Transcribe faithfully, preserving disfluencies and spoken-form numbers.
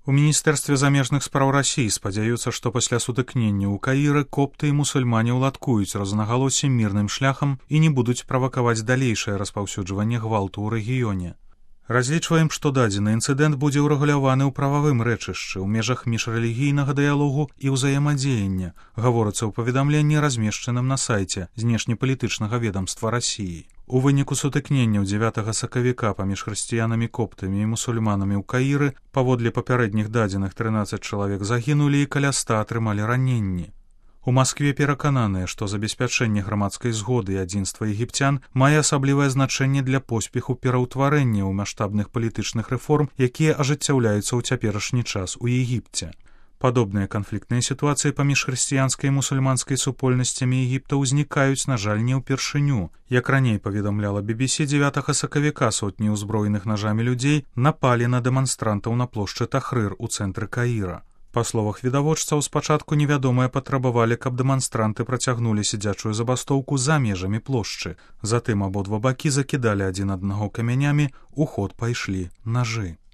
У міністэрстве замежных спраў Расіі спадзяюцца, што пасля сутыкнення ў Каіры копты і мусульмане ўладкуюць рознагалоссі мірным шляхам і не будуць правакаваць далейшае распаўсюджванне гвалту ў рэгіёне. Разлічваем, што дадзены інцыдэнт будзе ўрэгуляваны ў прававым рэчышчы ў межах міжрэлігійнага дыялогу і ўзаемадзеяння, гаворыцца ў паведамленні, размешчаным на сайце знешнепалітычнага ведамства Расіі. У выніку сутыкненняў дзевятага сакавіка паміж хрысціянамі коптамі і мусульманамі ў Каіры паводле папярэдніх дадзеных трынаццаць чалавек загінулі і каля ста атрымалі раненні. У Маскве перакананыя, што забеспячэнне грамадскай згоды і адзінства егіпцян мае асаблівае значэнне для поспеху пераўтварэння ў маштабных палітычных рэформ, якія ажыццяўляюцца ў цяперашні час у Егіпце. Падобныя канфліктныя сітуацыі паміж хрысціянскай і мусульманскай супольнасцямі Егіпта ўзнікаюць, на жаль, не ўпершыню. Як раней паведамляла бі бі сі, дзевятага сакавіка сотні ўзброеных нажамі людзей напалі на дэманстрантаў на плошчы Тахрыр у цэнтры Каіра. Па словах відавочцаў, спачатку невядомыя патрабавалі, каб дэманстранты працягнулі сядзячую забастоўку за межамі плошчы. Затым абодва бакі закідалі адзін аднаго камянямі, у ход пайшлі нажы.